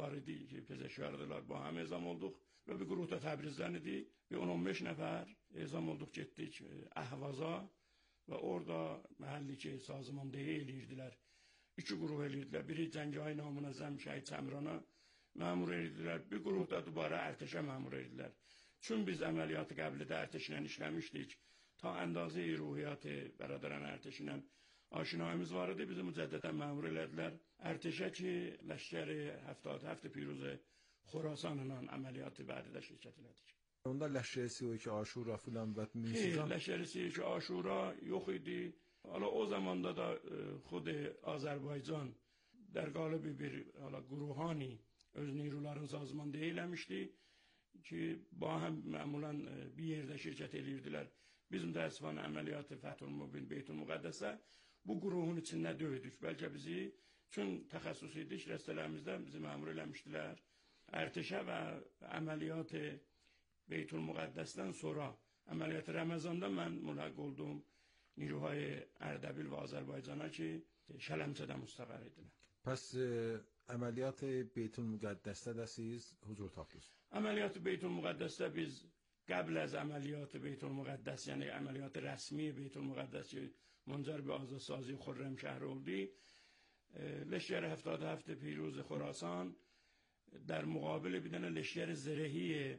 var idi ki, pezeşk vardılar. Bu hem ezam olduk ve bir grupta Təbrizdən idi. Bir 10-15 nəfər ezam olduq, getdik Əhvaza ve orada məhəlli sazmandeyi eləyirdilər. 2 qrup eləyirdilər. Biri Cəngəy namına Şəhid Səmrana məmur eləyirdilər. Bir qrup da dubara ərtəşə məmur eləyirdilər. Çün biz əməliyyatı qəblədə ərtəşlə işləmişdik. Ta əndazə-i ruhiyyatı bərədərən ərtəşlə aşinayımız var idi. Bizi mücəddədən məmur elədilər. Ərtəşə ki, Ləşkəri 77 Piruzə Xorasanla əməliyyatı bədədə şirkət elədik. Onda Ləşkəri 32 Aşura filan və Misizan? Ləşkəri 32 Aşura yox idi. Hala o zamanda da xud Azərbaycan در قالب bir گروهانی öz نیروların sazmandeyi eləmişdi ki, با هم معمولا bir yerdə şirkət eləyirdilər. Biz mütəəssifانه əməliyyatı Fəthül Mübin Beytül Müqəddəsə bu qruhun içində döydük. Bəlkə bizi, çün təxəssüs idik, rəstələrimizdən bizi məmur eləmişdilər. Ərtəşə və əməliyyatı Beytül Müqəddəsdən sonra əməliyyatı Ramazanda mən mülhaq oldum نیروهای اردبیل و آذربایجان ki Şələmçədə müstəqər idilər. Pəs əməliyyat Beytül Müqəddəsdə də siz huzur tapdınız? Əməliyyat Beytül Müqəddəsdə biz qəbl az əməliyyat Beytül Müqəddəs, yəni əməliyyat rəsmi Beytül Müqəddəs ki, منجر به آزادسازی خرمشهر oldu. لشکر 77 پیروز خراسان در مقابل bir dənə leşkər zirəhi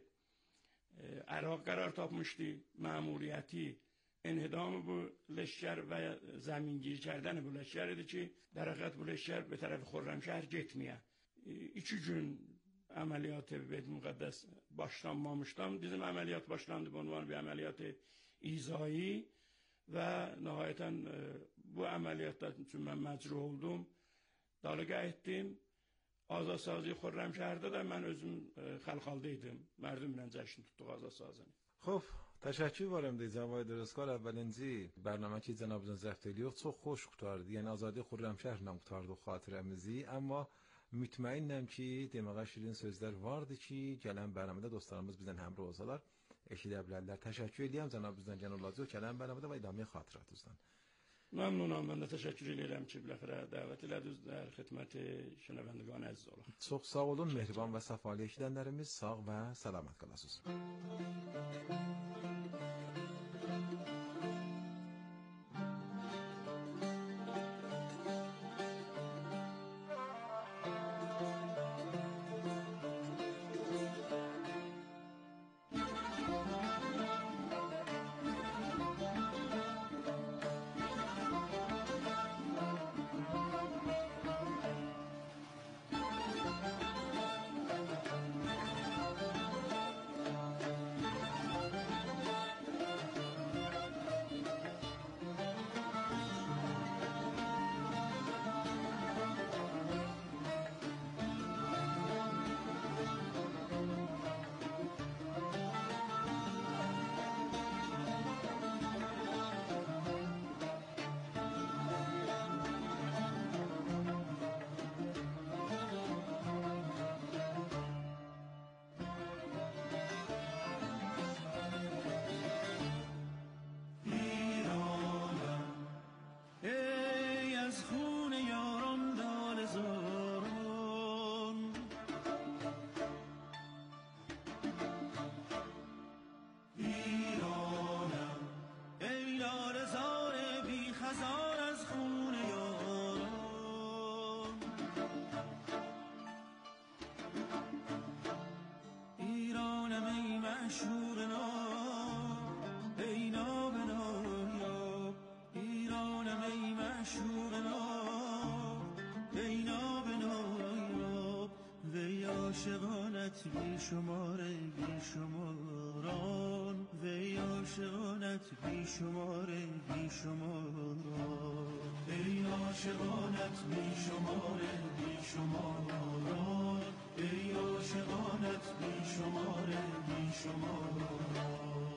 Irak qərar tapmışdı. Məmuriyyəti انهدام bu leşkər və zəmingir kردن bu leşkər idi ki, در حقیقت bu leşkər به طرف خرمشهر getməyə. 2 gün əməliyyatı Beytül Müqəddəs başlanmamışdan bizim əməliyyat başlandı. Bu ünvan bir əməliyyat izai və nəhayətən bu əməliyyatdan üçün mən məcruh oldum. Dalğa etdim. Azadsazi Xürrəmşəhərdə də mən özüm xalxalda idim. Mərdümlə cəşn tutduq azadsaziyi. خب تشکر وارم دی جواد درستکار اولنجی برنامه که جنابتون ضبط ediyor çok hoş qutardı. Yəni Azadi Xürrəmşəhərlə qutardı xatirəmizi, amma mütməinnəm ki, deməyə şirin sözlər vardı ki, gələn bərnamədə dostlarımız bizdən həmrəh olsalar eşidə bilərlər. Təşəkkür edirəm cənabınızdan Cənablazo gələn bərnamədə və idamə xatirətizdən. ممنونم. من təşəkkür edirəm ki, biləxərə dəvət elədiniz در xidmət şənəvəndگان əziz olun. Çox sağ olun, mehriban və səfalı eşidənlərimiz, sağ və salamat qalasınız. عاشقانت بی شمار بی شماران وی عاشقانت بی شمار بی شماران ای عاشقانت بی شمار بی شماران ای عاشقانت بی شمار بی شماران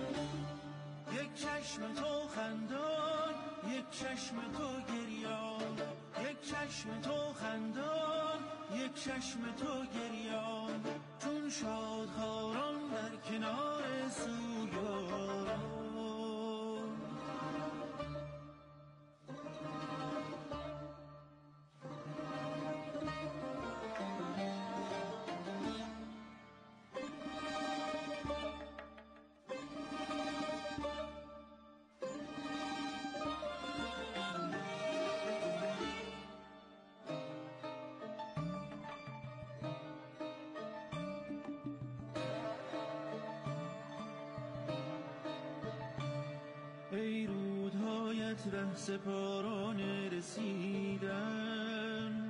چشم تو گریان چشم تو خندان، یک چشم تو گریان، چون شادخواران در کنار سویان. ای رودهایت ره سپاران رسیدن،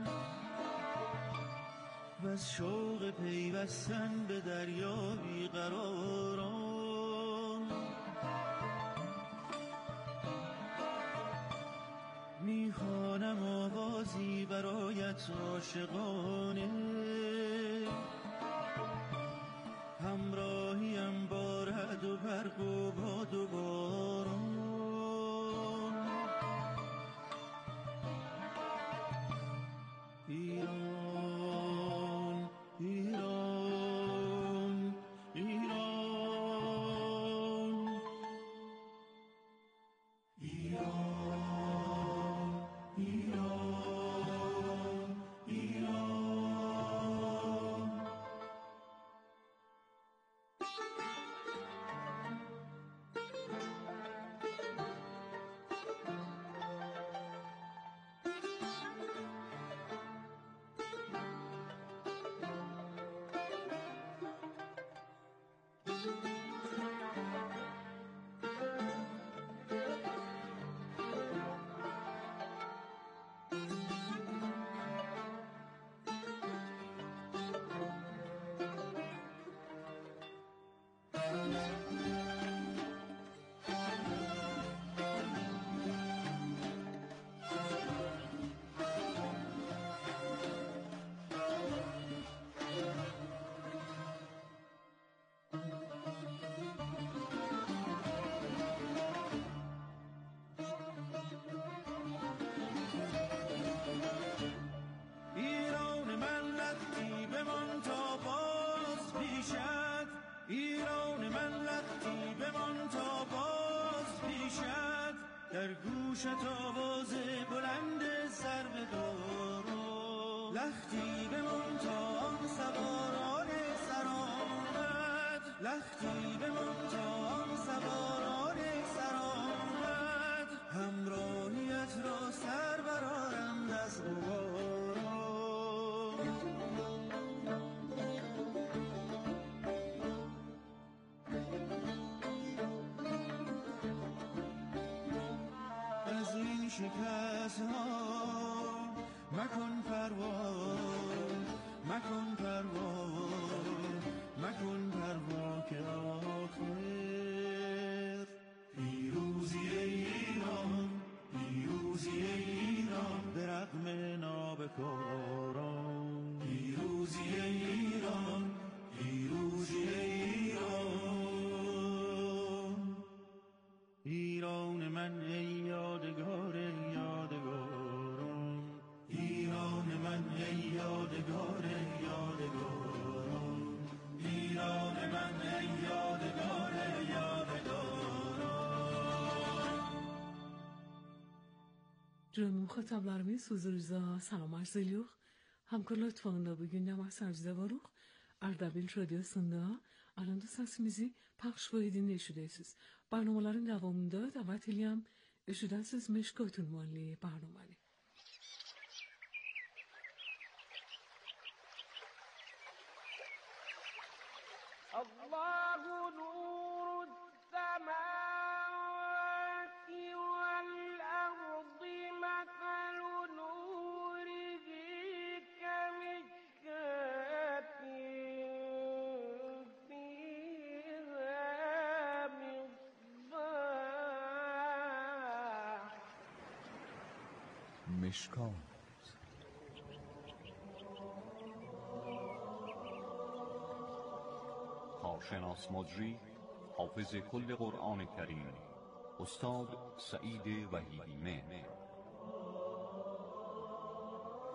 و از شوق پیوستن به دریا بیقراران. میخوانم آوازی برایت عاشقانه، همراهیم با رعد و برق و باد و باران. ایران ایران ایران ایران ایران ایران. ایران من لختی بمان تا باز پیشت، در گوشت آواز بلند سر بدارم. لختی بمان تا آن سواران سرآمد، لختی بمان تا آن سواران سرآمد، همراهیت را سر برآرند از غبارم. شکست ها مکن پروا، مکن پروا، مکن پروا که آخر پیروزی ایران، پیروزی ایران به رغم نابکاران. پیروزی ایران، پیروزی ایران. ایران من ای یادگار یادگاران، ایران من ای یادگار یادگاران، ایران من ای yadigar yadigaran. Canım muhataplarımız huzurunuzda salam arz ediyor. Hamkar lütfunda bugün namaz sarcıda varıq. Ardabil Radyosu'nda Anadolu sesimizi pəxş və dinləyişidəsiniz. Barnamaların davamında davet edirəm. Eşidəsiniz Meşka Tunmanlı barnamanı. Allahu nurus semavati vel ardi methelu nurihi kemishkatin fiha misbah. مشکات کارشناس مجری حافظ کل قرآن کریم استاد سعید وحیدی مهر.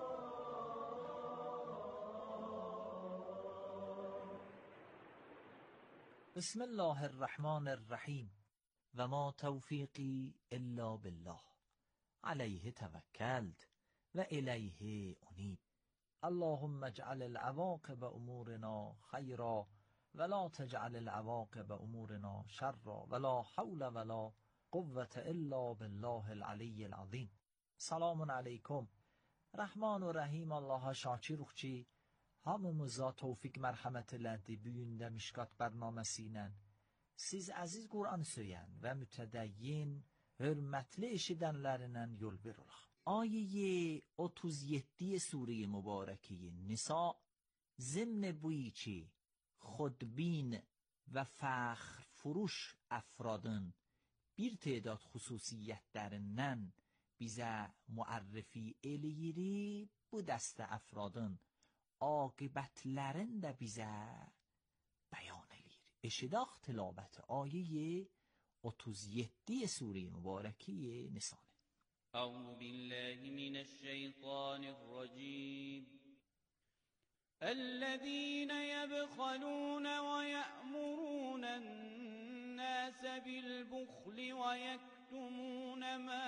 بسم الله الرحمن الرحیم و ما توفیقی الا بالله علیه توکلت و الیه انیب. اللهم اجعل العواقب امورنا خیرا ولا تجعل العواقب امورنا شرا ولا حول ولا قوة الا بالله العلی العظیم. Selamun aleyküm. Rahman ve Rahim Allah'a şakirukçi, hamımıza tevfik merhamet elədi büyündə Mişkat bərnaməsi ilə. Siz əziz Qur'an söyən və mütədəyyin, hörmətli eşidənlərindən yol verilək. Ayə 37 Sure-i Mübarəki Nisa, ضمن بویی ki, xudbin və fəxr furuş əfradın bir tedad xüsusiyyətlərindən bizə müərrifi eləyiri, bu dəstə əfradın aqibətlərin də bizə bəyan eləyir. Eşidaq tilabət ayə 37 Sure-i Mübarəki Nisanı. أعوذ بالله من الشيطان الرجيم الذين يبخلون ويأمرون الناس بالبخل ويكتمون ما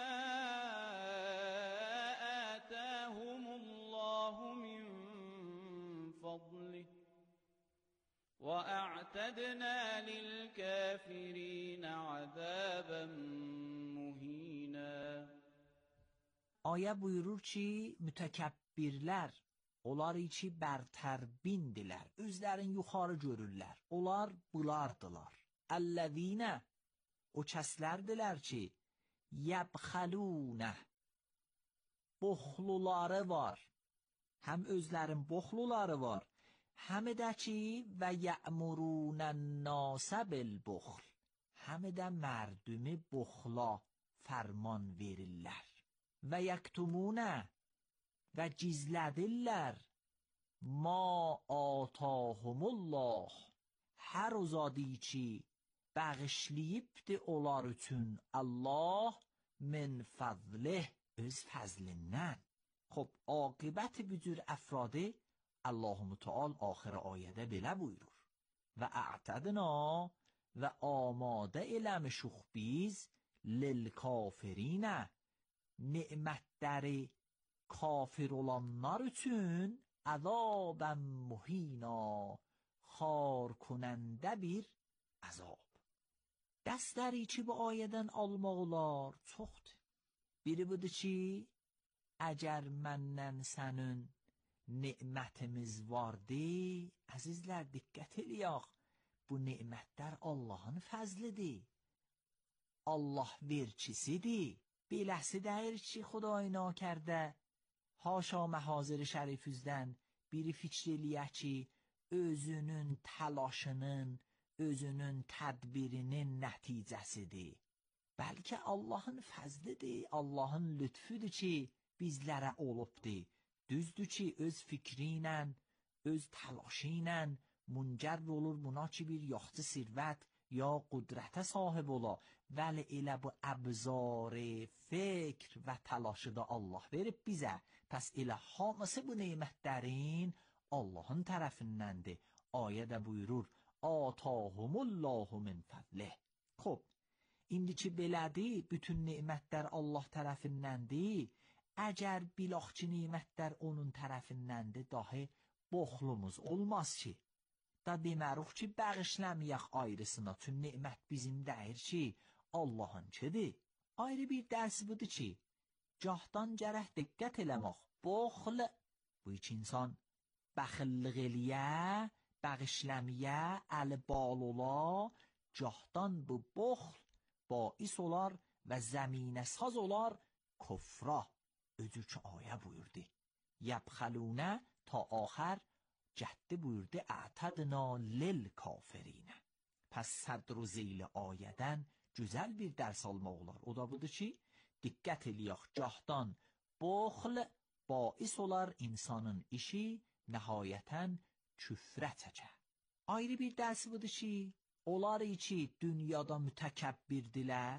آتاهم الله من فضله وأعتدنا للكافرين عذابا مهينا. Ayə buyurur ki, mütəkəbbirlər, onlar ki bərtərbindirlər, özlərin yuxarı görürlər, onlar bulardılar. Əlləzinə, o kəslərdilər ki, yəbxəlunə, boxluları var, həm özlərin boxluları var, həm də ki, və yəmurunən nasə bilbuxl, həm də mərdumi boxla fərman verirlər. Və yəktumunə, və gizlədirlər, ma atahumullah, hər o zadi ki, bəğişliyibdi onlar üçün Allah min fəzlih, öz fəzlindən. Xub, aqibət bücür əfradı Allah-u Teala axir ayədə belə buyurur. Və a'tədna və amadə eləmişuq biz lil kafirinə, nemətləri kafir olanlar üçün əzabən muhina, xar konəndə bir əzab. Dəstləri ki, bu ayədən almaq olar çoxdur. Biri budur ki, əgər məndən sənin nemətimiz vardı, əzizlər diqqət eləyək, bu nemətlər Allahın fəzlidir, Allah verçisidir. Beləsi deyir ki, Xuday nakərdə, haşa məhazir şərifizdən biri fikr eləyə ki, özünün təlaşının, özünün tədbirinin nəticəsidir. Bəlkə Allahın fəzlidir, Allahın lütfüdür ki, bizlərə olubdur. Düzdür ki, öz fikri ilə, öz təlaşı ilə müncər olur buna ki, bir yaxçı sirvət ya qudrətə sahib ola, vəli elə bu əbzar fikr və təlaşı da Allah verib bizə. Pəs elə hamısı bu nemətlərin Allahın tərəfindəndir. Ayə də buyurur, atahumullahu min fədlih. Xob, indi ki belədir, bütün nemətlər Allah tərəfindəndir, əgər bilaq ki nemətlər onun tərəfindəndir, dahi boxlumuz olmaz ki. Da deməruq ki, bəğişləməyək ayrısına, tün nemət bizim deyir ki, Allahınkidir. Ayrı bir dərsi budur ki, cahdan gərək diqqət eləmək, boxl, bu iki insan bəxillik eləyə, bəğişləməyə, əli bal ola, cahdan bu boxl bais olar və zəminə saz olar kufra. Özür ki, ayə buyurdu. Yəbxəlunə ta axər cəhdi buyurdu, a'tədna lil kafirینə. Pəs sədr و zeyl ayədən güzel bir dərs almaq olar. O da budur ki, diqqət eləyək, cahdan boxl bais olar insanın işi nəhayətən küfrə çəkə. Ayrı bir dərsi budur ki, onlar ki, dünyada mütəkəbbirdirlər,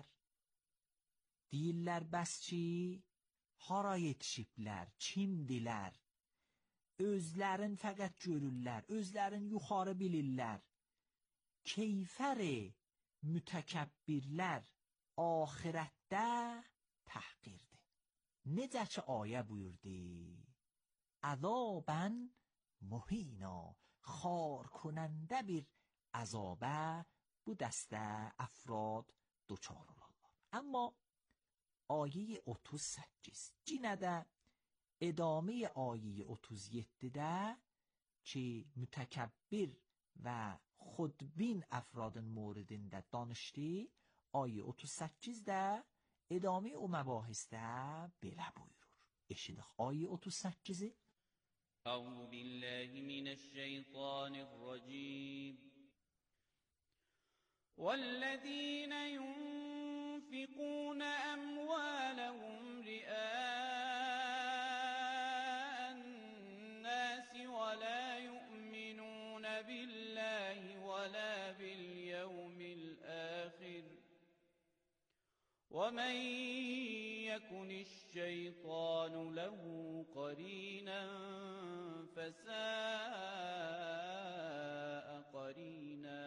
deyirlər bəs ki, hara yetişiblər, kimdilər, özlərin fəqət görürlər, özlərin yuxarı bilirlər, keyfer mütekebbirler ahirette tahqirdi. Necə ayə buyurdu? Azaben muhina, خار کننده bir عذابه bu دسته افراد دوچار olurlar. Amma آیه 38 cinədə ادامه آیه 37'də ki mütəkebbir və xudbin افرادın موردində danışdı, آیه 38'də ادامه o məbahisdə belə buyurur. Eşidək آیه 38'i. أعوذ بالله من الشيطان الرجيم والذين ينفقون أموالهم رئاء الناس ولا يؤمنون بالله ولا باليوم الآخر ومن يكن الشيطان له قرينا فساء قرينا.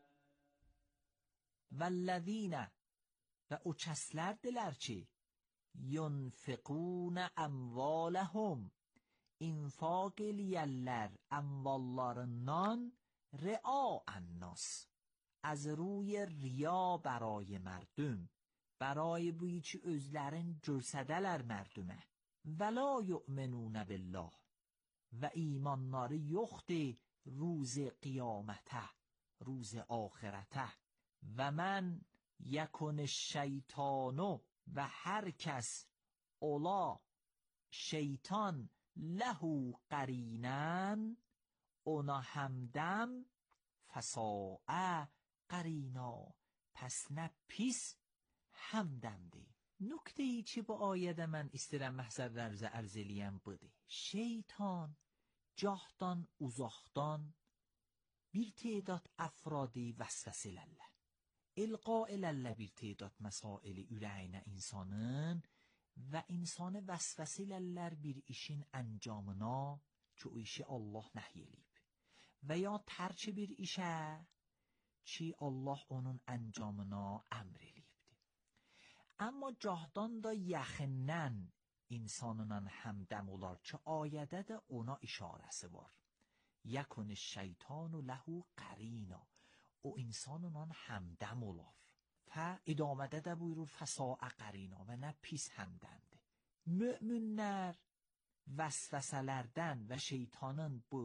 والذین و o kəslərdirlər ki yunfiqun amvalahum infaq eləyərlər amvallarından ria'annas az روی ریا برای مردم برای بویی که özlərin görsədələr mərdümə və la yu'minun billah və imanları yoxdur روز qiyamətə روز آخرته و من یکن الشیطانو و هر کس اولا شیطان له قرینن اونا همدم فساء قرینا پس نه پیس همدمدی. نکته ای چی با آیده من istəyirəm məhzərlərinizə ərz eləyəm budur. Şeytan cahdan uzaqdan bir تعداد افرادی vəsvəsə elərlər. İlqa elərlər bir تعداد məsaili ürəyinə insanın və insanı vəsvəsə elərlər bir işin əncamına ki o işi Allah nəhy eləyib. Və ya tərk bir işə ki Allah onun əncamına əmr eləyibdir. Amma cahdan da yaxından insanla həmdəm olar ki ayədə də ona işarəsi var. یکن الشیطان له قرینا o insanla həmdəm olar. Və idamədə də buyurur fəsaə qarina və nə pis həmdəmdir. Möminlər vəsvəsələrdən və şeytanın bu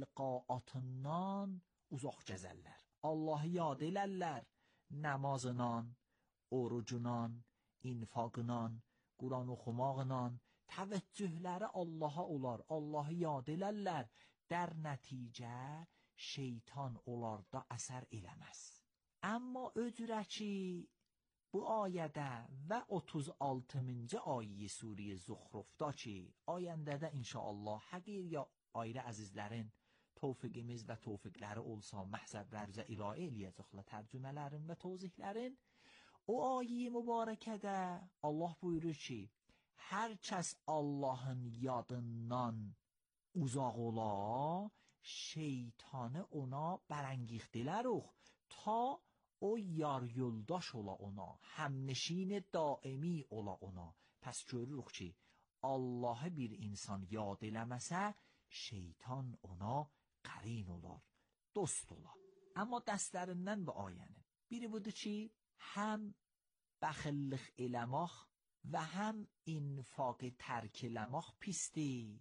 ilqaatından uzaq gəzərlər. Allahı yad elərlər namazından, orucundan, infaqından, Quran oxumaqından, təvəccühləri Allaha olar, Allahı yad elərlər. در نتیجه şeytan onlarda əsər eləməz. Amma öcürəki bu ayədə və 36-cı ayə Suriyə Zuxrufda ki, ayəndə də inşallah həqiq ya ayrı əzizlərin tövfiqimiz və tövfiqləri olsa məhzəblərizə irayə eləyəcəklər tərcümələrin və tozihlərin. O ayə mübarəkədə Allah buyurur ki, hər kəs Allahın yadından uzaq ola, şeytanı ona bərəngixdilər ta o yar yoldaş ola ona, həmnişin daimi ola ona. Pəs görürük ki, Allahı bir insan yad eləməsə, şeytan ona qarin olar, dost olar. Amma dəstlərindən bu ayənin biri budur ki, həm bəxillik eləmək və həm infaq tərk eləmək pisdir.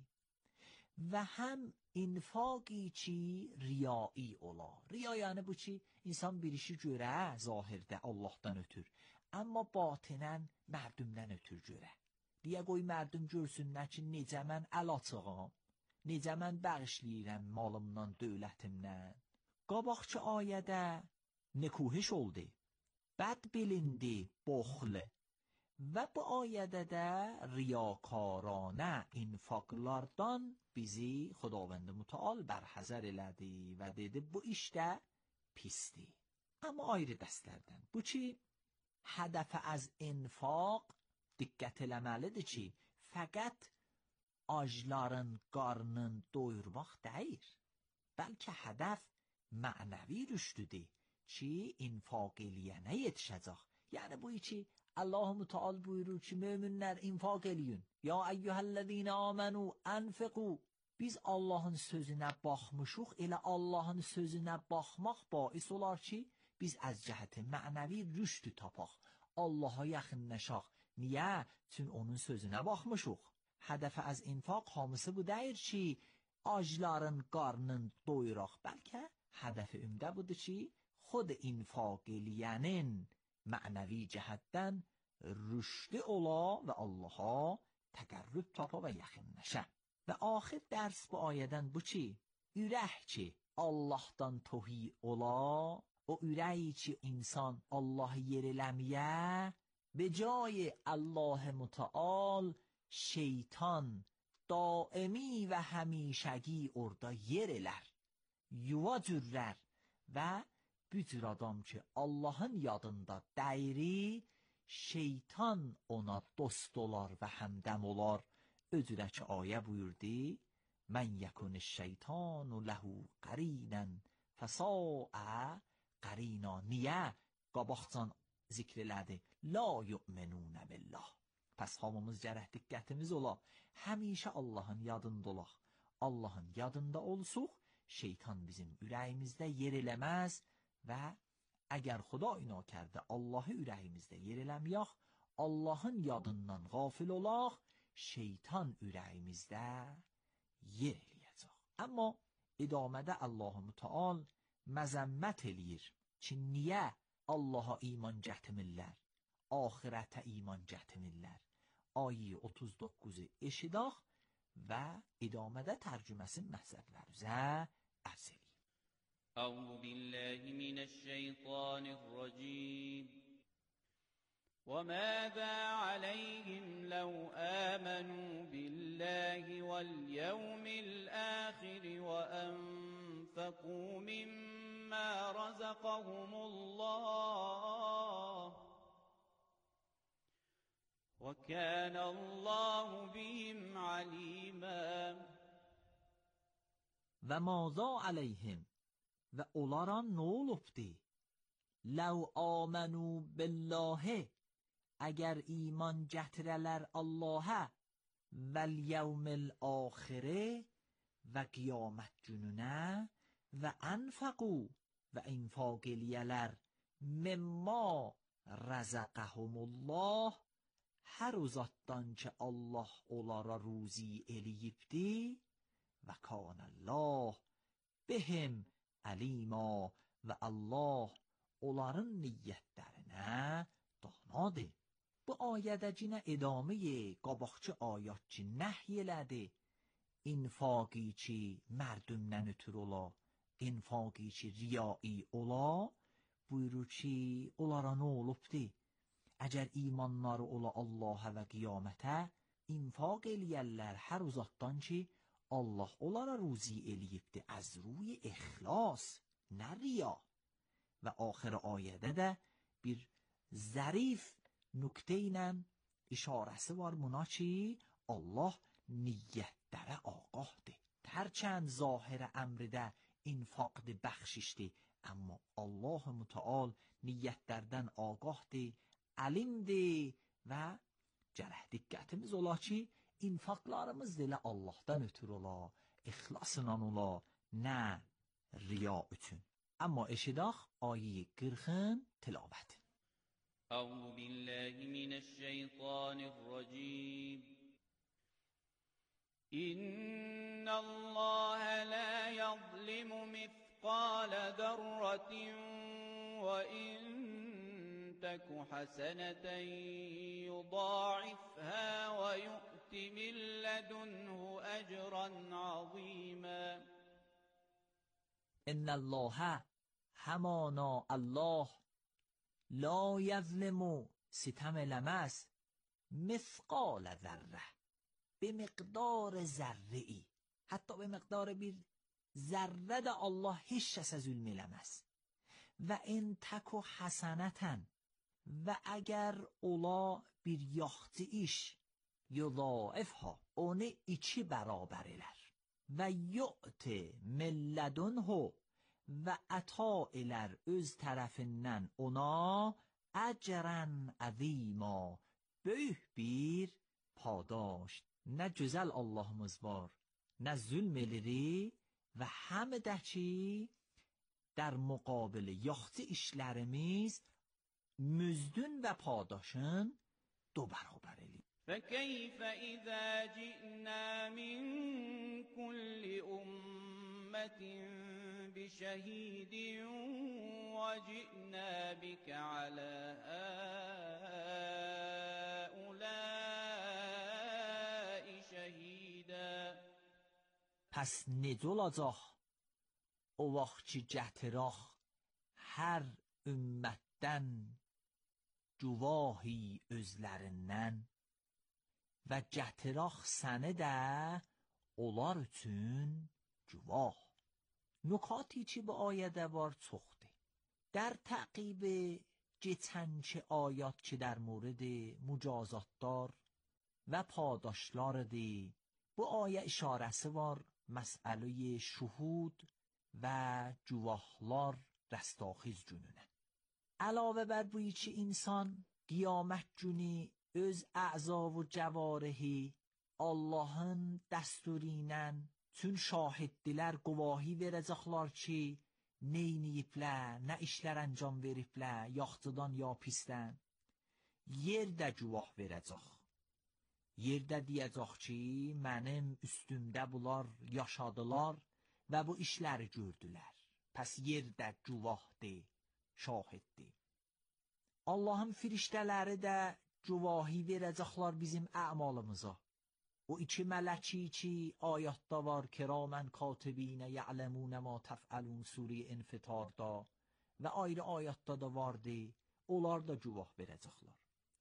و هم infaqi ki riyai ola. Riya yəni bu ki, insan bir işi görə zahirdə Allahdan ötür, amma batinən mərdümdən ötür görə. Deyə qoy mərdüm görsünlər ki, necə mən əl açığam, necə mən bəğişləyirəm malımdan, dövlətimdən. Qabaqçı ayədə nekuhiş oldu, bəd bilindi, boxlu. Və bu ayədə də riyakarانه infaqlardan bizi خداوند متعال برحذر elədi və dedi bu işdə pisdir. Amma ayrı dəstlərdən. Bu ki, hədəfə az infaq diqqət eləməlidir ki, fəqət acların qarnın doyurmaq deyil. Bəlkə hədəf mənəvi rüşdüdür. Çi infak eləyənə yetişəcək. Yəni bu içi Allah Müteal buyurur ki müminler infak eləyin. Ya eyyuhellezine amenu enfiqu. Biz Allah'ın sözünə baxmışıq, elə Allah'ın sözünə baxmaq bais olar ki biz az cəhəti mənəvi rüşd tapaq. Allah'a yaxınlaşaq. Niyə? Çünki onun sözünə baxmışıq. Hədəfi az infaq hamısı bu deyir ki acların qarnını doyuraq. Bəlkə hədəfi ümdə budur ki xud infaq eləyənin mənəvi cəhətdən rüşdü ola və Allah'a təqərrüb tapa və yaxınlaşa. Və axir dərs bu ayədən bu ki, ürək ki Allah'tan tohi ola, o ürəyi ki insan Allah'ı yer eləməyə, به جای الله متعال şeytan daimi və həmişəgi orada yer elər, yuva cürlər və bu cür adam ki Allah'ın yadında dəyri, şeytan ona dost olar və həmdəm olar. Öcürə ki ayə buyurdu, mən yəkun şeytanu ləhu qərینən fəsaə qərina. Niyə? Qabaqcan zikr elədi. La yu'minunə billah. Pəs hamımız gərək diqqətimiz ola. Həmişə Allah'ın yadında olaq. Allah'ın yadında olsuq, şeytan bizim ürəyimizdə yer eləməz və əgər Xuday nakərdə Allah'ı ürəyimizdə yer eləməyək, Allah'ın yadından qafil olaq, şeytan ürəyimizdə yer eləyəcək. Amma idamədə Allah-u Müteal məzəmmət eləyir ki, niyə Allah'a iman gətirmirlər, axirətə iman gətirmirlər? Ayı 39-u eşidək və idamədə tərcüməsin məhzərlərizə ərz eləyir. أعوذ بالله من الشيطان الرجيم وماذا عليهم لو آمنوا بالله واليوم الآخر وأنفقوا مما رزقهم الله وكان الله بهم عليما. و ماذا علیهم و اولارا نولفتی لو آمنو بالله اگر ایمان جهترلر الله و الیوم الاخره و قیامت جنونه و انفقو و انفاق لیلر مما رزقهم الله هر ozatdan که الله اولارا روزی eləyibdi و کان الله بهم علیما و الله onların niyyətlərinə danadır. Bu ayədə cinə edamə qabaqçı ayət ki nəhy elədi. İnfaqi ki mərdümdən ötür ola, infaqi ki riyai ola, buyurur ki onlara nə olubdi? Əgər imanları ola Allah'a və qiyamətə, infaq eləyərlər hər uzatdan ki Allah onlara ruzi eləyibdi az ruy ixlas, nə riya. Və axir ayədə də bir zərif nüktə ilə işarəsi var buna ki Allah niyyətlərə ağahdır. Hərçənd zahir əmridə infaqdır, bəxşişdir, amma Allah Müteal niyyətlərdən ağahdır, əlimdir və gərək diqqətimiz ola ki infaqlarımız elə Allah'dan ötür ola, ixlasla ola, nə riya üçün. Amma eşidək ayə 40 tilavət. أعوذ بالله من الشيطان الرجيم إن الله لا يظلم مثقال ذرة وإن تك حسنة يضاعفها ويؤت من لدنه أجرا عظيما. إن الله همانا الله لا یظلم ستم لمس مثقال ذره به مقدار ذره ای، حتی به مقدار bir ذره ده الله هیچ کس ظلم لمس. و ان تکو حسنتن و اگر اولا bir yaxşı iş یضاعفها onu iki beraber eler. و یؤت من لدنه və əta elər öz tərəfindən ona əcrən əzima, böyük bir padaş. Nə gözəl Allahımız var, nə zülm edirik və həm də ki در مقابل yaxşı işlərimiz müzdün və padaşın دو برابر eləyir. فكيف إذا جئنا من كل أمة بشهيد وجئنا بك على هؤلاء شهيدا. پس necə olacaq o vaxt ki gətirək hər ümmətdən cüvahi özlərindən və gətirək səni də onlar üçün cüvah. Nükaتی ki bu ayədə var çoxdur. در تعقیب geçənki ayat ki در مورد mücazatlar və padaşlardır, bu ayə işarəsi var məsələyə şuhud və cüvahlar rəstaxiz gününə. Əlavə bər bu ki insan qiyamət günü öz əza və cəvarihi Allahın dəsturu ilə çün şahiddirlər, guvahi verəcəklər ki neyniyiblər, nə işlər əncam veriblər, yaxçıdan ya pisdən. Yerdə cüvah verəcək. Yerdə deyəcək ki mənim üstümdə bunlar yaşadılar və bu işləri gördülər. Pəs yerdə cüvahdır, şahiddir. Allahın firiştələri də cüvahi verəcəklər bizim əmalımıza. O iki mələki ki ayatda var, kiramən katibinə ya'ləmunə ma təfəlun suri infitarda və ayrı ayatda da vardı, onlar da cüvah verəcəklər.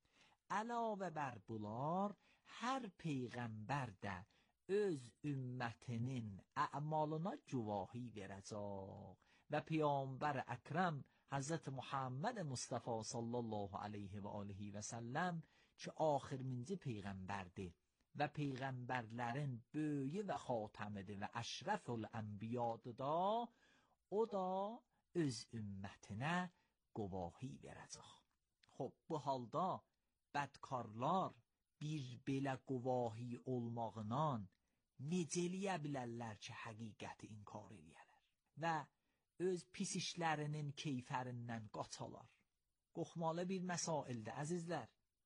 Əlavə bər bunlar, hər peyğəmbər də öz ümmətinin əmalına cüvahi verəcək və Peyğəmbər Əkrəm Hazreti Muhammed Mustafa sallallahu aleyhi və alihi və səlləm ki axırıncı peyğəmbərdir və peyğəmbərlərin böyüyü və xatəmidir və əşrəfül ənbiyadır da, o da öz ümmətinə guvahi verəcək. Xub bu halda bədkarlar bir belə guvahi olmağından necə eləyə bilərlər ki həqiqəti inkar eləyərlər və öz pis işlərinin keyfərindən qaçalar. Qoxmalı bir məsaildir əzizlər.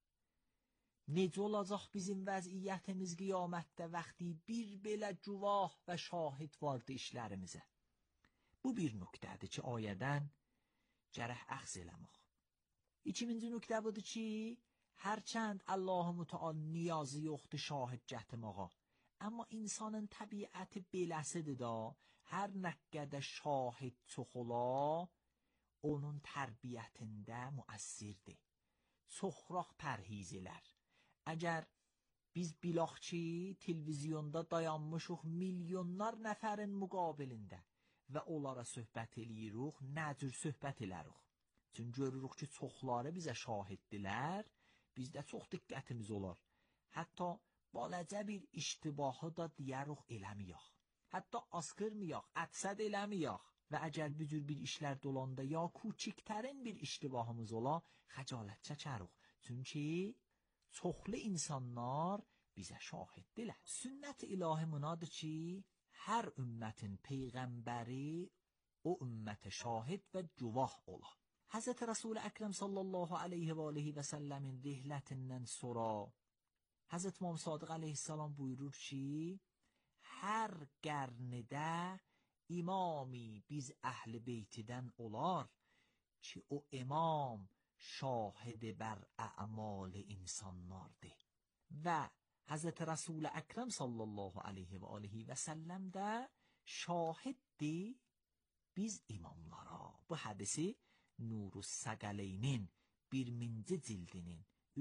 Necə olacaq bizim vəziyyətimiz qiyamətdə vaxtı bir belə cüvah və şahid vardı işlərimizə? Bu bir nöqtədir ki ayədən gərək əxz eləmək. İkinci nöqtə budur ki hərçənd Allah-u Müteal niyazı yoxdur şahid gətirməyə, amma insanın təbiəti beləsidir da, hər nə qədər şahid çox ola, onun tərbiyyətində müəssirdir. Çoxraq pərhiz elər. Əgər biz bilək ki televizyonda dayanmışıq milyonlar nəfərin müqabilində və onlara söhbət eləyirik, nə cür söhbət elərik? Çünki görürük ki çoxları bizə şahiddirlər, bizdə çox diqqətimiz olar. Hətta balacə bir iştibahı da deyərik eləmiyək. Hətta askırmıyaq, ətsəd eləmiyək. Və əgər bu cür bir işlər dolanda ya küçüklərin bir iştibahımız ola, xəcalət çəkərik. Çünki çoxlu insanlar bizə şahiddirlər. Sünnət-i ilahi münadır ki, hər ümmətin peyğəmbəri o ümmətə şahid və cüvah ola. Hazreti Resul Ekrem sallallahu aleyhi və alihi və səlləmin rihlətindən sonra Hazreti İmam Sadiq aleyhissalam buyurur ki, hər qərnidə imami biz əhl-i beytidən olar ki, o imam şahidi bər ə'mal insanlardır. Və Hazreti Resul Ekrem sallallahu aleyhi və alihi və səlləm də şahiddir biz imamlara. Bu hədisi Nurus Səqəleynin 1-ci cildinin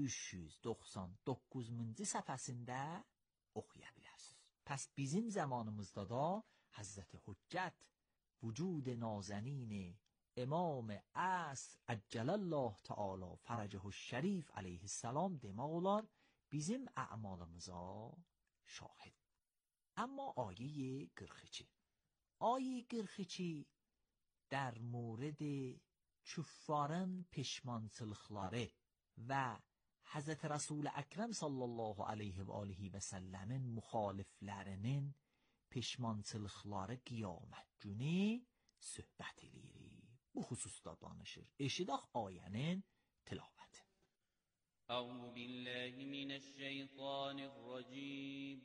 399-cu səhifəsində oxuya bilərsiniz. Pəs bizim zamanımızda da Hazreti Hüccət vücud nazenin İmam Əsr Əcələllâh Teala Fərəcəhu Şərif aleyhisselam demək olar bizim ə'malımıza şahid. Amma ayə 42. Ayə 42 در مورد küffarın peşmançılıqları və Hazreti Resul Ekrem sallallahu aleyhi və alihi və səlləmin müxaliflərinin peşmançılıqları qiyamət günü söhbət edirik. Bu xüsusda danışır. Eşidək ayənin tilavəti. أعوذ بالله من الشيطان الرجيم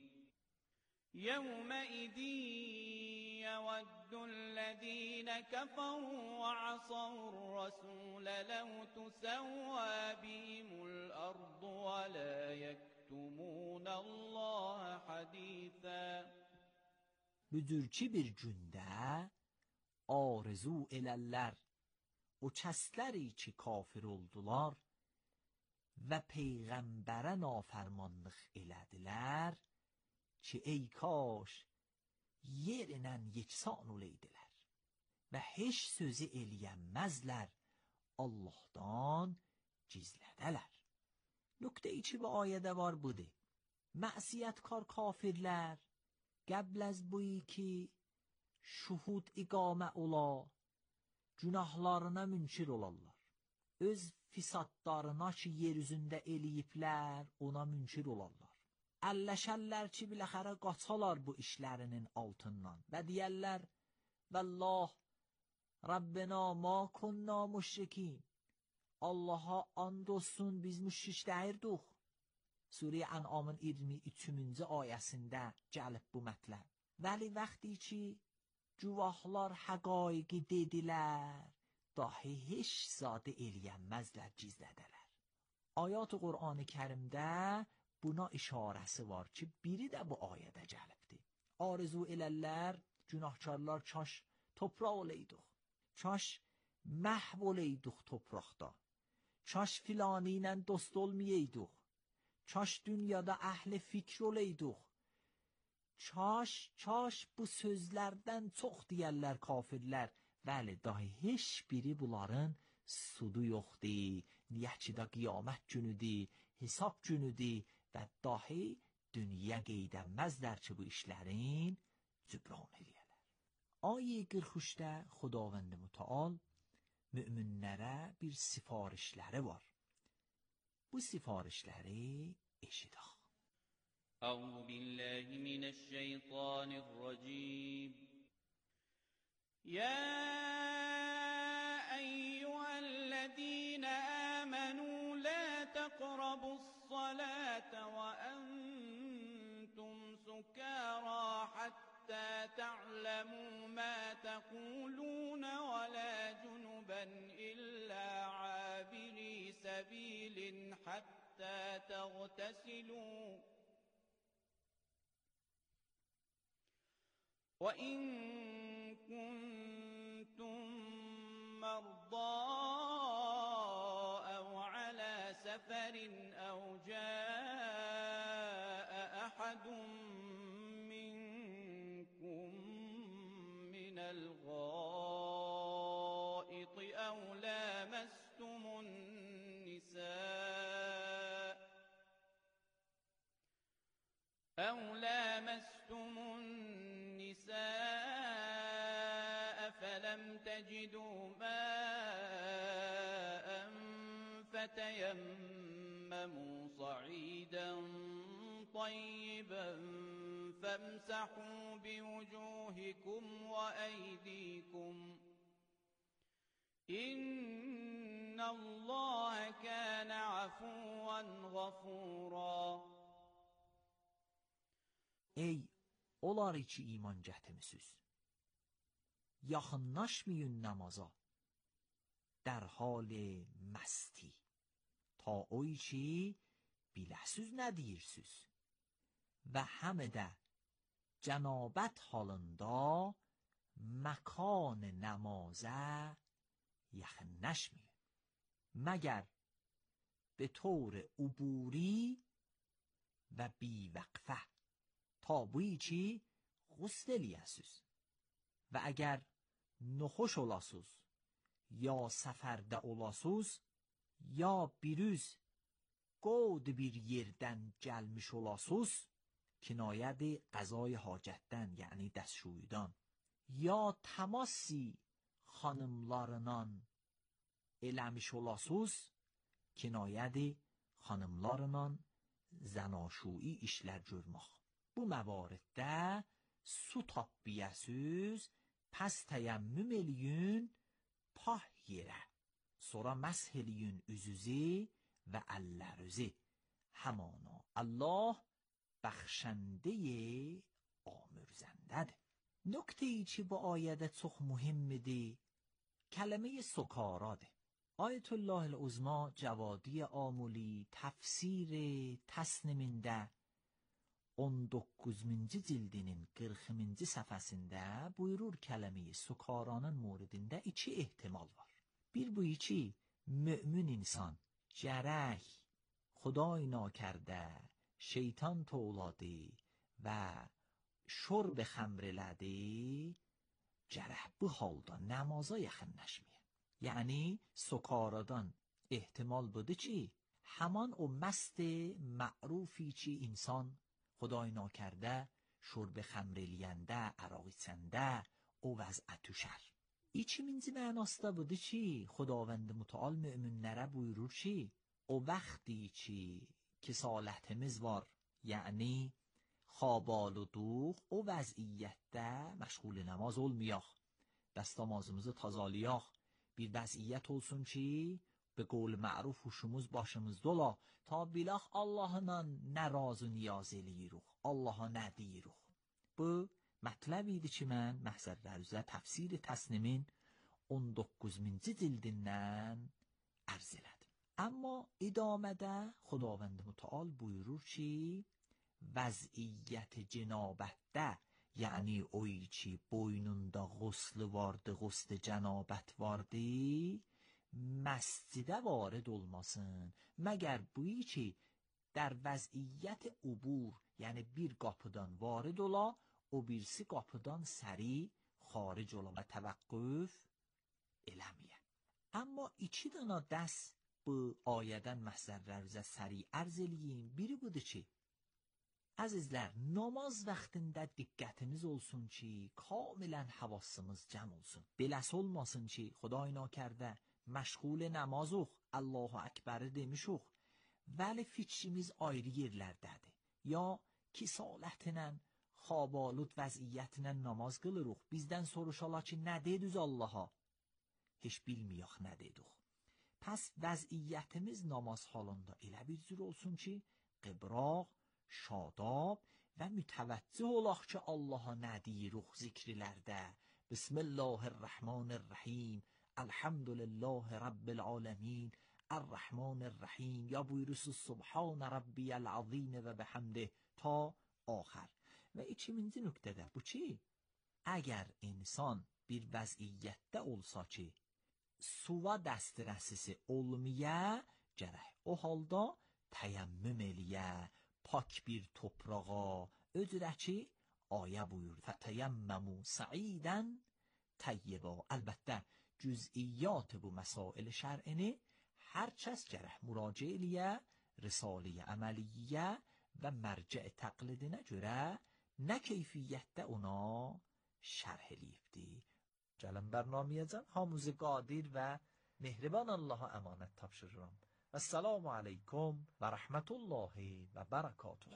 يومئذ يود الذين كفروا وعصوا الرسول لو تسوى بهم الأرض ولا يكتمون الله حديثا. Büdür ki bir gündə arzu elərlər o kəsləri ki kafir oldular və peyğəmbərə nafərmanlıq elədilər ki ey kaş yerinlə yeksan oleydilər və heç sözü eləyənməzlər, Allahdan gizlədələr. Nöqtə-i ki bu ayədə var budur. Məsiyyətkar kafirlər qəbl az buyi ki şuhud iqamə ola, günahlarına münkir olarlar. Öz fisadlarına ki yer üzündə eləyiblər, ona münkir olarlar. Əlləşərlər ki, biləxərə qaçalar bu işlərinin altından və deyərlər, Vəllah, Rabbena ma kunna müşrikin. Allaha and olsun biz müşrik deyirdik. Sure En'amın 23-cü ayəsində gəlib bu mətləb. Vəli vaxtı ki, cuvahlar həqaiqi dedilər, dahi heç zadə eləyənməzlər, gizlədələr. Ayat-ı Qur'an-ı Kərimdə buna işarəsi var ki, biri də bu ayədə gəlibdir. Arzu elərlər, günahkarlar kaş topraq oleydik, kaş məhv oleydik topraqda, kaş filanı ilə dost olmayaydık, kaş dünyada əhli fikr oleydik, kaş bu sözlərdən çox deyərlər kafirlər. Bəli, dahi heç biri bunların sudu yoxdur, niyyəki də qiyamət günüdür, hesab günüdür və dahi dünya qeydənməzlər ki bu işlərin cübran eləyərlər. Ayə 43-də Xudavənd Mütəal müminlərə bir sifarişləri var. Bu sifarişləri eşidək. أعوذ بالله من الشيطان الرجيم يا أيها الذين آمنوا لا تقربوا الصلاة وأنتم سكارى حتى تعلموا ما تقولون ولا جنبا إلا عابري سبيل حتى تغتسلوا وإن كنتم مرضى أو على سفر أو جاء أحد منكم من الغائط أو لامستم النساء فلم تجدوا ماء فتيمموا صعيدا طيبا فامسحوا بوجوهكم وأيديكم إن الله كان عفوا غفورا. Ey onlar ki iman gətirmisiniz, yaxınlaşmayın namaza در حال مستی تا oy ki biləsiz nə deyirsiniz və həm də cənabət halında məkan namazə yaxınlaşmayın مگر به طور عبوری و بیوقفه تا بویی چی غسل eləyəsiz və əgər noxoş olasız ya səfərdə olasız ya birüz qod bir yerdən gəlmiş olasız kinayədir qəzای حاجətdən yəni dəstşوییdən یا تماسی xanımlarından eləmiş olasız, kinayədir xanımlarından zənaşui işlər görmək. Bu məvariddə su tabbiyəsiz, pəs təyəmmüm eləyin pah yerə. Sonra məsh eləyin üzüzü və əllərinizi. Həmana Allah bəxşənde amürzəndədir. Nöqteyi ki bu ayədə çox mühimmidir, kəlmə sukaradır. Ayət Allah العظما Cavadi Amuli təfsir təsnimində 19-cu cildinin 40-cı səhifəsində buyurur kəlmə sukaranın moridində iki ehtimal var. Bir bu ki mümin insan gərək Xuday nakərdə şeytan toğladı və şurb xəmr elədi, gərək bu halda namaza yaxınlaşmaya. یعنی سکارادان احتمال بوده چی؟ همان او مست معروفی چی انسان خدای ناکرده شرب خمرلینده عراقی سنده او وضعتو شر ای چی منزی معناسته بوده چی؟ خداوند متعال مؤمنلره بuyurur چی؟ او وقتی چی که سالتimiz var یعنی خوابال و دوغ او وضعیette مشغول نماز olmayaq دستامازımızı tazalıyaq bir vəziyyət olsun ki, به قول معروف huşumuz başımız dola, ta bilaq Allah'la nə razı niyaz eləyiruq, Allah'a nə deyiruq. Bu mətləb idi ki, mən məhzərlərüzə təfsir təsnimin 19-cu cildindən ərz elədim. Amma idamədə Xudavənd Mütəal buyurur ki, vəziyyət cenabətdə, یعنی اویی چی boynunda غسل vardı, غسل cenabət vardı, məscidə varid olmasın. Məgər buyi ki, در vəziyyət ubur, yəni bir qapıdan varid ola, o birisi qapıdan səri xaric ola və təvəqqüf eləməyə. Amma iki dana dəst bu ayədən məhzərlərimizə səri ərz eləyim. Biri budur ki, Əzizlər, namaz vaxtında diqqətimiz olsun ki, kamilən havasımız cəm olsun. Beləs olmasın ki, Xuday nakərdə məşğul namazuq, Allahu Akbar demişuq, vəli fikrimiz ayrı yerlərdədir. Ya kisalətlə, xabalud vəziyyətlə namaz qılırıq. Bizdən soruşala ki, nə dediniz Allaha? Heç bilmiyək nə dedik. Pəs vəziyyətimiz namaz halında elə bir cür olsun ki, qibraq, şadab və mütəvəccih olaq ki, Allaha nə deyiruq zikrilərdə. Bismillahirrahmanirrahim, elhamdülillahi rabbil aləmin, Ər-Rəhmanir-Rəhim, ya buyurusuz Subhan Rabbiyəl azim və bihamdih ta axır. Və ikinci nöqtədə bu ki, əgər insan bir vəziyyətdə olsa ki, suva dəstərəsisi olmaya, gərək o halda təyəmmüm eləyə, pak bir toprağa, öcürə ki, ayə buyur, fətəyəmməmu səidən təyyibə. Əlbəttə, cüz'iyyat bu məsail şər'ini hər kəs gərək müraciə eləyə, risalə əməliyyə və mərcə təqlidinə görə nə keyfiyyətdə ona şərh eləyibdir. Gəlin bərnaməyə hamımızı qadir və mehriban Allaha əmanət tapşırıram. Esselamu aleyküm ve rahmetullahi ve berekatuhu.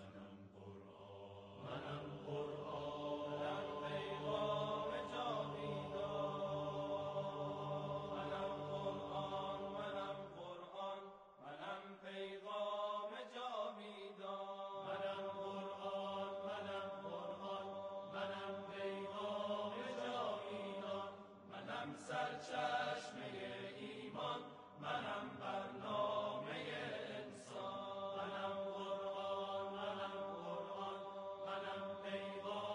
پیغام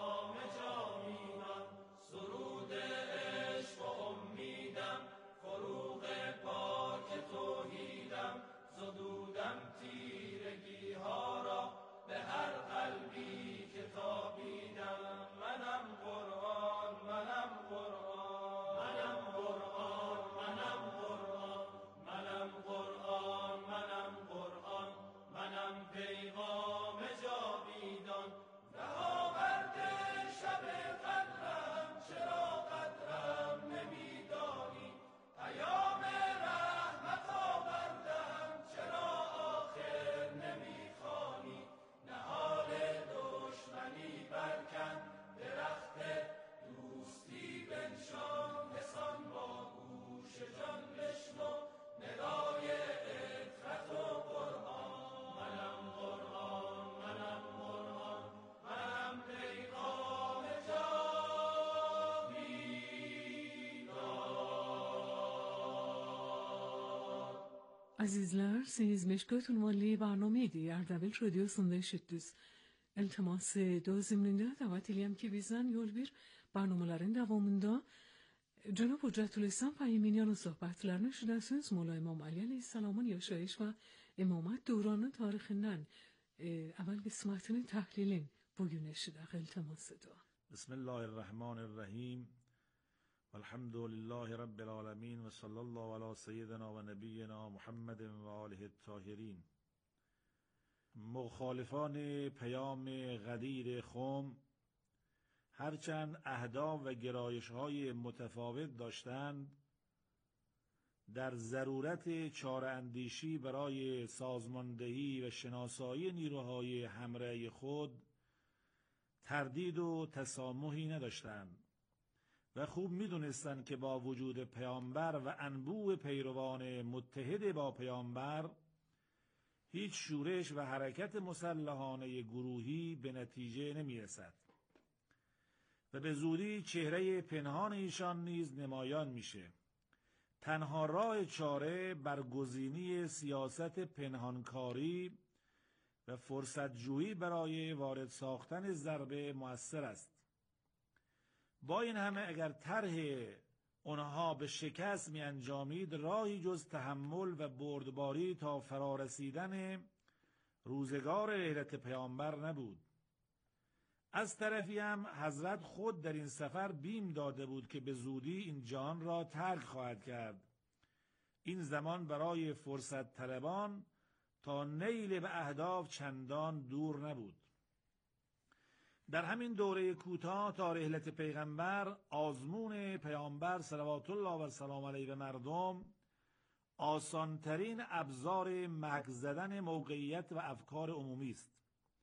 Azizler, siz Meşgul Unvanlı barnameydi Ardabil Radyosu'nda eşittiniz. İltiması dozimlinde davet edeyim ki bizden yol bir barnamaların devamında Cenab-ı Hüccetülislam Fahiminiyan'ın sohbetlerini işitesiniz. Mola İmam Ali Aleyhisselam'ın yaşayış ve imamet dövrünü tarihinden evvel kısmetini tahlilin bugün eşitek iltiması da. Bismillahirrahmanirrahim. Velhamdülillahi Rabbil alemin ve sallallahu ala seyyidina ve nebiyyina Muhammedin ve alihi'l-tahirin. مخالفان پیام غدیر خم هرچند اهداف و گرایش‌های متفاوت داشتند، در ضرورت چاره‌اندیشی برای سازماندهی و شناسایی نیروهای همراه خود تردید و تسامحی نداشتند و خوب می‌دونستند که با وجود پیامبر و انبوه پیروان متحد با پیامبر هیچ شورش و حرکت مسلحانه گروهی به نتیجه نمی‌رسد و به زودی چهره پنهان ایشان نیز نمایان میشه. تنها راه چاره برگزینی سیاست پنهانکاری و فرصتجویی برای وارد ساختن ضربه مؤثر است. با این همه اگر طرح آنها به شکست می انجامید، راهی جز تحمل و بردباری تا فرارسیدن روزگار رحلت پیامبر نبود. از طرفی هم حضرت خود در این سفر بیم داده بود که به زودی این جهان را ترک خواهد کرد. این زمان برای فرصت طلبان تا نیل به اهداف چندان دور نبود. در همین دوره کوتاه تا رحلت پیغمبر، آزمون پیامبر صلوات الله و سلام علیه به مردم آسانترین ابزار محک زدن موقعیت و افکار عمومی است.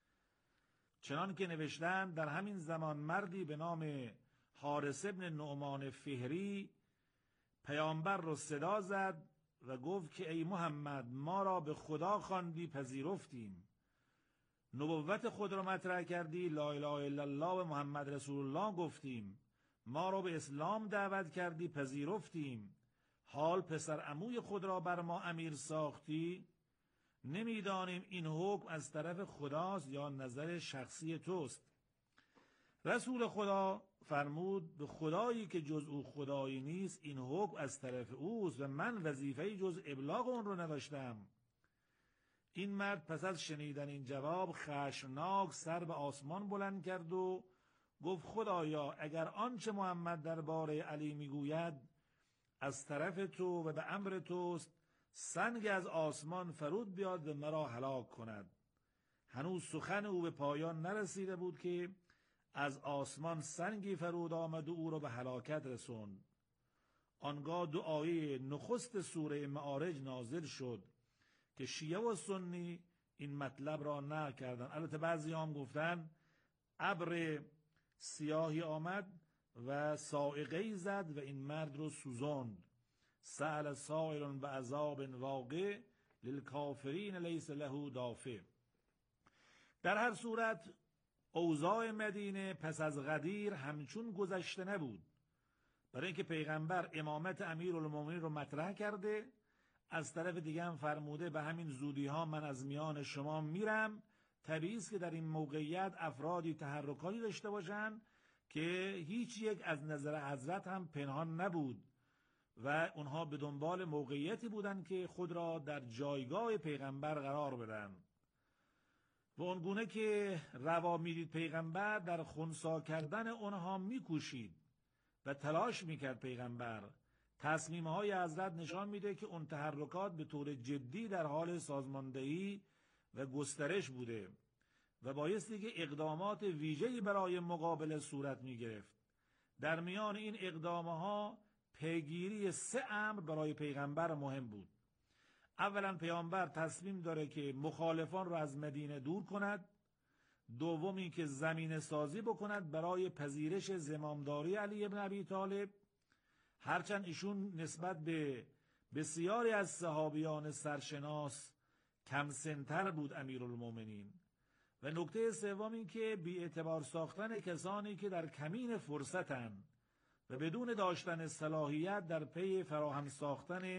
چنان که نوشتند در همین زمان مردی به نام حارث ابن نعمان فهری پیامبر را صدا زد و گفت که ای محمد، ما را به خدا خواندی پذیرفتیم، نبوت خود را مطرح کردی، لا اله الا الله و محمد رسول الله گفتیم، ما را به اسلام دعوت کردی پذیرفتیم، حال پسر عموی خود را بر ما امیر ساختی، نمیدانیم این حکم از طرف خداست یا نظر شخصی توست. رسول خدا فرمود به خدایی که جز او خدایی نیست، این حکم از طرف اوست و من وظیفه‌ای جز ابلاغ اون رو نداشتم. این مرد پس از شنیدن این جواب خشمناک سر به آسمان بلند کرد و گفت خدایا اگر آنچه محمد درباره علی میگوید از طرف تو و به امر توست، سنگ از آسمان فرود بیاد و مرا هلاک کند. هنوز سخن او به پایان نرسیده بود که از آسمان سنگی فرود آمد و او را به هلاکت رسوند. آنگاه دو آیه نخست سوره معارج نازل شد که شیعه و سنی این مطلب را نقل کردند. البته بعضی هم گفتن ابر سیاهی آمد و صاعقه‌ای زد و این مرد رو سوزاند. سأل سائل بعذاب واقع للکافرین لیس له دافع. در هر صورت اوضاع مدینه پس از غدیر همچون گذشته نبود. برای اینکه پیغمبر امامت امیرالمومنین رو مطرح کرده، از طرف دیگه هم فرموده به همین زودی ها من از میان شما میرم. طبیعی است که در این موقعیت افرادی تحرکاتی داشته باشند که هیچ یک از نظر حضرت هم پنهان نبود و اونها به دنبال موقعیتی بودند که خود را در جایگاه پیغمبر قرار بدن. و اونگونه که روا میدید پیغمبر در خنثی کردن اونها میکوشید و تلاش میکرد پیغمبر، تصمیم‌های حضرت نشان میده که اون تحرکات به طور جدی در حال سازماندهی و گسترش بوده و بایستی که اقدامات ویژه‌ای برای مقابله صورت میگرفت. در میان این اقدامها پیگیری 3 امر برای پیغمبر مهم بود. اولا پیامبر تصمیم داره که مخالفان را از مدینه دور کند. دومی که زمینه سازی بکند برای پذیرش زمامداری علی ابن ابی طالب، هرچند ایشون نسبت به بسیاری از صحابیان سرشناس کم سنتر بود امیرالمومنین. و نکته سوم این که بی اعتبار ساختن کسانی که در کمین فرصتن و بدون داشتن صلاحیت در پی فراهم ساختن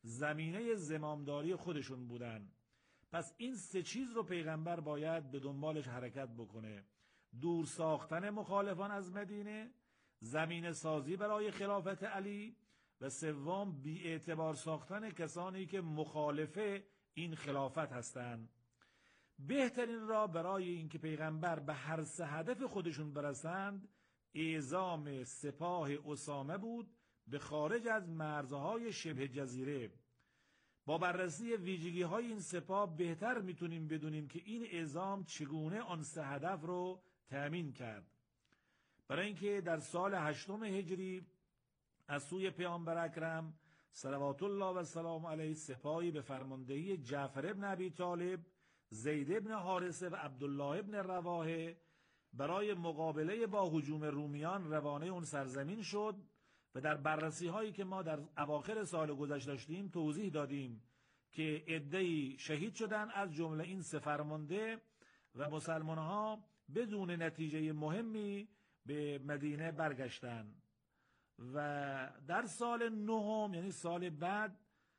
زمینه زمامداری خودشون بودن. پس این سه چیز رو پیغمبر باید به دنبالش حرکت بکنه: دور ساختن مخالفان از مدینه، زمینه سازی برای خلافت علی، و سوم بی‌اعتبار ساختن کسانی که مخالف این خلافت هستند. بهترین راه برای اینکه پیغمبر به هر سه هدف خودشون برسند اعزام سپاه اسامه بود به خارج از مرزهای شبه جزیره. با بررسی ویژگی های این سپاه بهتر میتونیم بدونیم که این اعزام چگونه آن سه هدف رو تأمین کرد. برای اینکه در سال 8 هجری از سوی پیامبر اکرم صلوات الله و سلام علیه سپاهی به فرماندهی جعفر ابن ابی طالب، زید ابن حارثه و عبدالله ابن رواحه برای مقابله با هجوم رومیان روانه اون سرزمین شد و در بررسی هایی که ما در اواخر سال گذشته داشتیم توضیح دادیم که عده‌ای شهید شدن، از جمله این سه فرمانده، و مسلمان ها بدون نتیجه مهمی به مدینه برگشتند. و در سال 9 یعنی سال بعد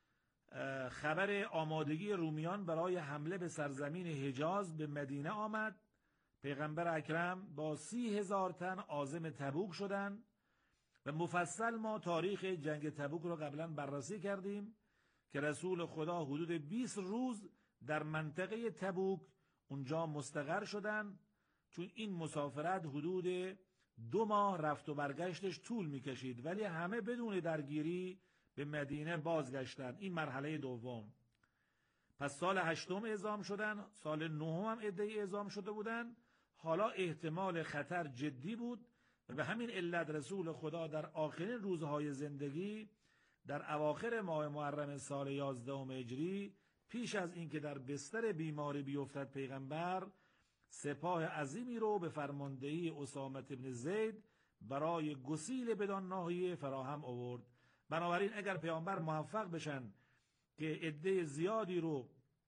خبر آمادگی رومیان برای حمله به سرزمین حجاز به مدینه آمد. پیغمبر اکرم با 30,000 تن عازم تبوک شدند و مفصل ما تاریخ جنگ تبوک رو قبلا بررسی کردیم که رسول خدا حدود 20 روز در منطقه تبوک اونجا مستقر شدند، چون این مسافرت حدود 2 ماه رفت و برگشتش طول میکشید، ولی همه بدون درگیری به مدینه بازگشتند. این مرحله دوم. پس سال 8 اعزام شدن، سال 9 هم عده‌ای اعزام شده بودن. حالا احتمال خطر جدی بود و به همین علت رسول خدا در آخرین روزهای زندگی در اواخر ماه محرم سال 11 هجری پیش از اینکه در بستر بیماری بیفتد پیغمبر سپاه عظیمی رو به فرماندهی اسامه بن زید برای گسیل بدان ناحیه فراهم آورد. بنابراین اگر پیامبر موفق بشن که عده زیادی رو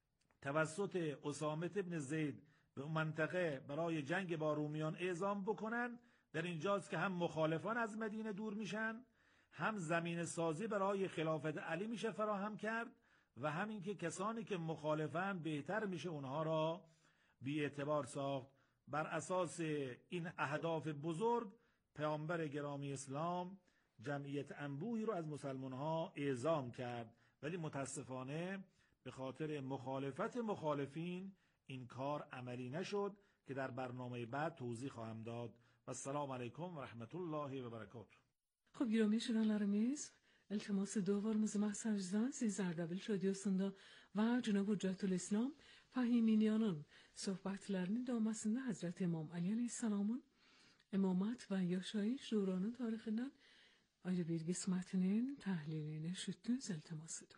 توسط اسامه بن زید به اون منطقه برای جنگ با رومیان اعزام بکنن، در اینجاست که هم مخالفان از مدینه دور میشن، هم زمین سازی برای خلافت علی میشه فراهم کرد و همین که کسانی که مخالفن بهتر میشه اونها را بی اعتبار ساخت. بر اساس این اهداف بزرگ پیامبر گرامی اسلام جمعیت انبوهی رو از مسلمان ها اعزام کرد، ولی متاسفانه به خاطر مخالفت مخالفین این کار عملی نشد که در برنامه بعد توضیح خواهم داد. و السلام علیکم و رحمت الله و برکاته. Xo'p, giromish iltimos duvarimizni maqsadimizdan siz Ardabil radiosunda va Janob Hujjatul Islom Fahimiyning suhbatlarining davomida Hazrat Imom Ali alayhissalomning imomat va yashayish dövrünün tarixinden ayrı bir qismətinin təhlilini eşitdiniz, iltimasıdır.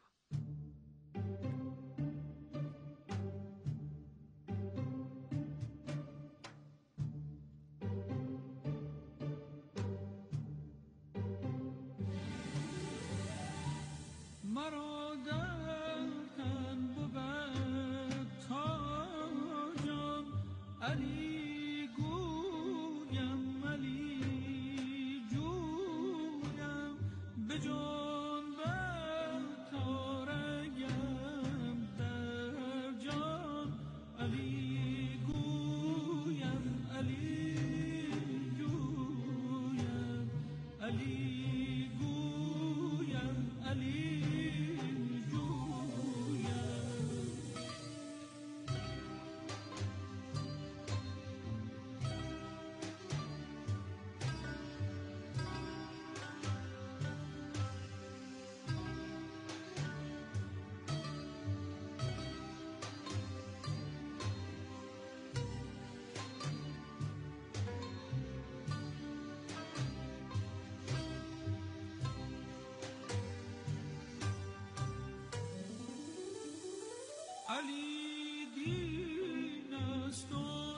علی دین است و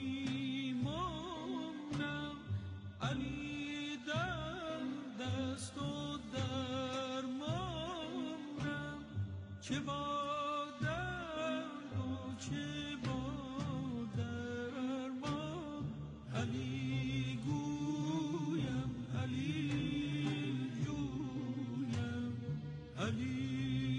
ایمانم، علی درد است و درمانم، چه با درد و چه با درمان، علی گویم علی جویم علی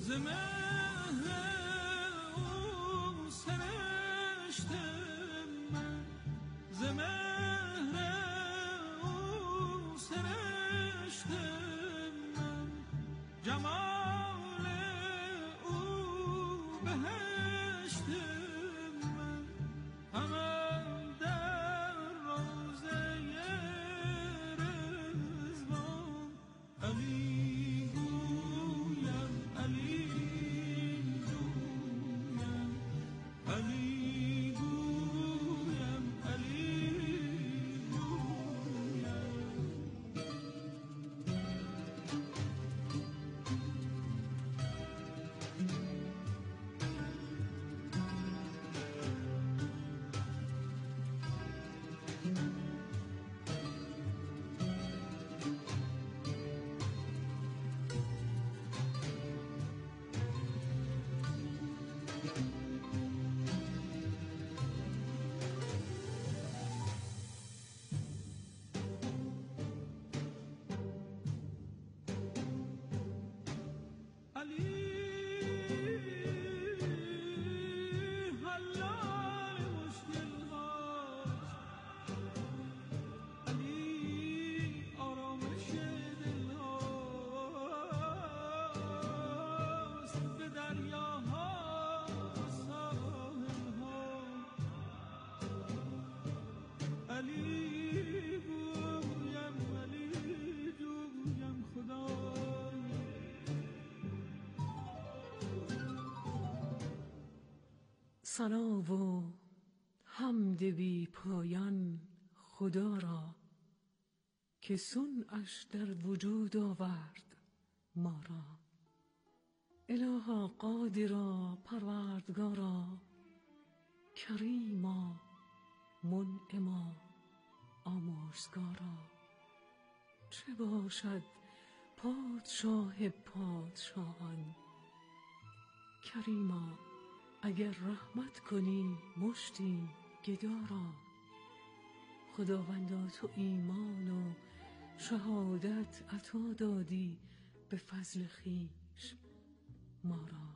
ثنا و حمد بی پایان خدا را که صنعش در وجود آورد ما را. الها قادرا پروردگارا، کریما منعما آمرزگارا. چه باشد پادشاه پادشاهان، کریما اگر رحمت کنی مشتی گدارا. خداوندا تو ایمان و شهادت عطا دادی به فضل خویش ما را.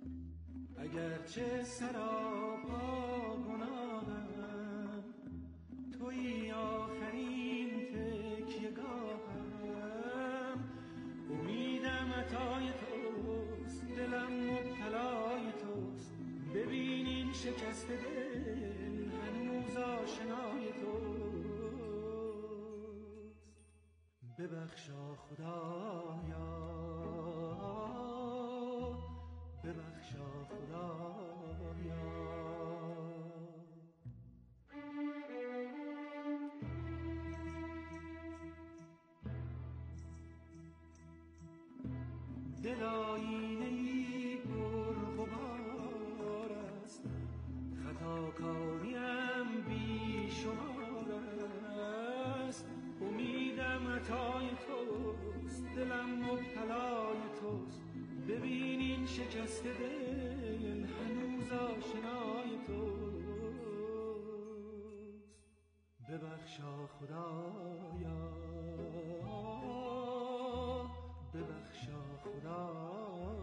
اگرچه سراپا گناهم، تویی آخرین تکیه‌گاهم. امیدم عطای توست، دلم مبتلای توست. ببین این شکست دل هنوز آشنای توست. ببخشا خدایا، ببخشا خدایا. دل آیینه‌ای پرغبار است، خطاکاریم بیشمار است. امیدم عطای توست، دلم مبتلای توست. ببین این شکست دل هنوز آشنای توست. ببخشا خدایا، ببخشا خدایا.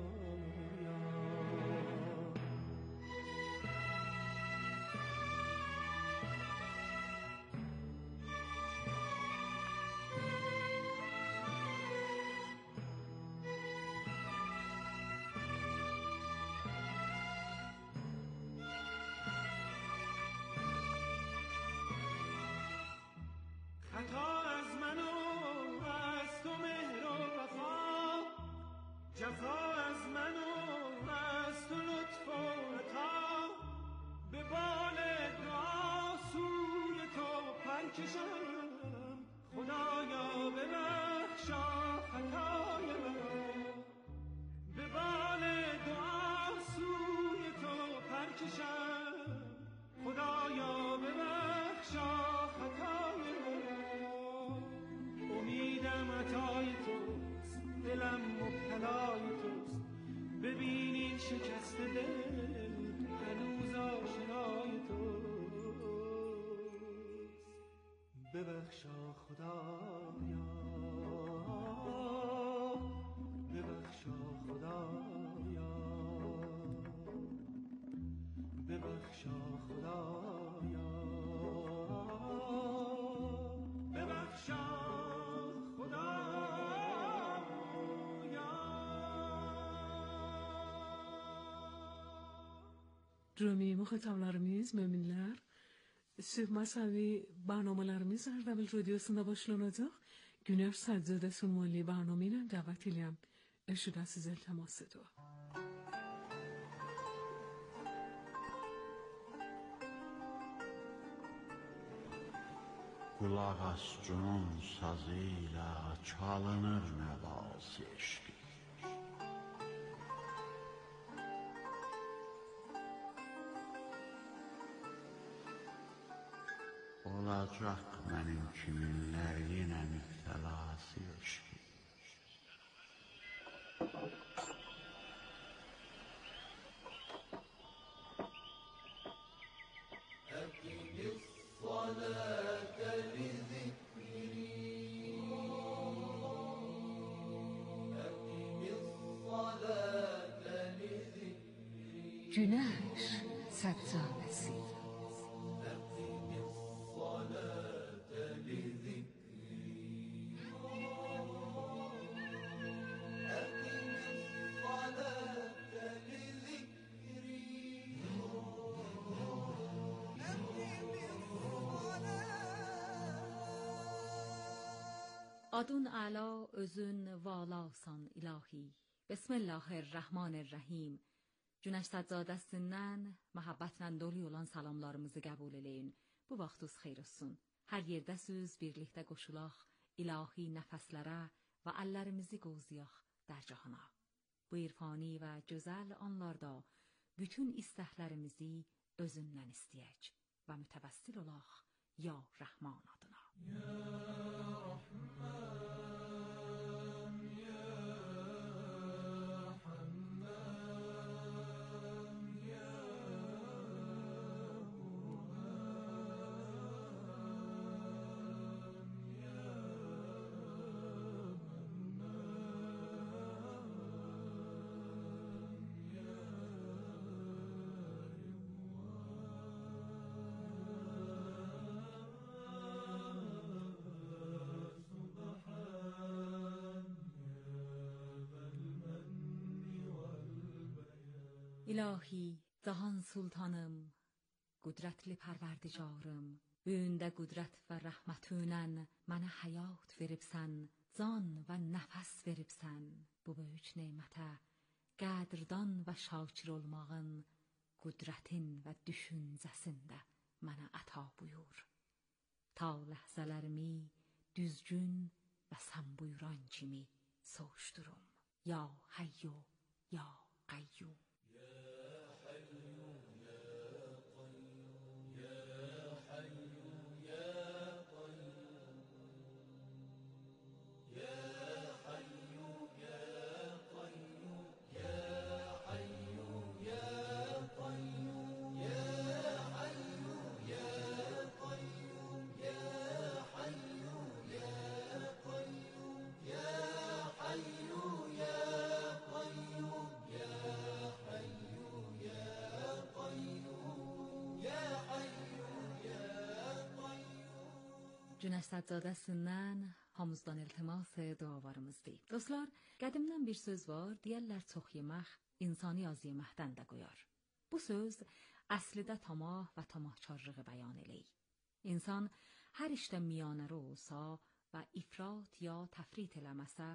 خطا از من و از تو مهر و وفا، جفا از من و از تو لطف و عطا. به بال دعا سوی تو پر کشم، خدایا ببخشا خطای من. به بال دعا سوی تو پر کشم، خدایا ببخشا خطای من. امیدم عطای توست، دلم مبتلای توست. ببین این شکست دل هنوز آشنای توست. ببخشا خدایا، ببخشا خدایا. Cömi muhatablarımız, müminler, Süh Masavi barnamalarımız Ardabil Radyosu'nda başlanacak. Güneş Sadzade Sunmali barnamayla davet edeyim. Eşidasiz iltimas ediyor. Qulaq ascunun sazıyla çalınır nəvası eşqi. Olacaq mənim kiminlər yenə müftəlası eşqi. Güneş Sadzadesi. Adun ala özün valasan ilahi. Bismillahirrahmanirrahim. Güneş Sadzadəsindən məhəbbətlə dolu olan salamlarımızı qəbul eləyin. Bu vaxtınız xeyir olsun. Hər yerdəsiz, birlikdə qoşulaq ilahi nəfəslərə və əllərimizi qovzayaq dərcahana. Bu irfani və gözəl anlarda bütün istəklərimizi özündən istəyək və mütəvəssil olaq ya Rəhman adına. Ya Rəhman. İlahi, cahan sultanım, qüdrətli pərverdigarım, böyündə qüdrət və rəhmətünən mənə həyat veribsən, can və nəfəs veribsən. Bu böyük neymətə qədrdan və şakir olmağın, qüdrətin və düşüncəsində mənə əta buyur. Ta ləhzələrimi düzgün və sən buyuran kimi soğuşdurum. Ya Hayyu, ya Qayyum. Güneş Sadzadəsindən hamımızdan iltimas dualarımızdır. Dostlar, qədimdən bir söz var, deyərlər çox yemək insani az yeməkdən də qoyar. Bu söz əslində tamah və tamahkarlığı bəyan eləyir. İnsan hər işdə miyanəri olsa və ifrat ya təfrit eləməsə,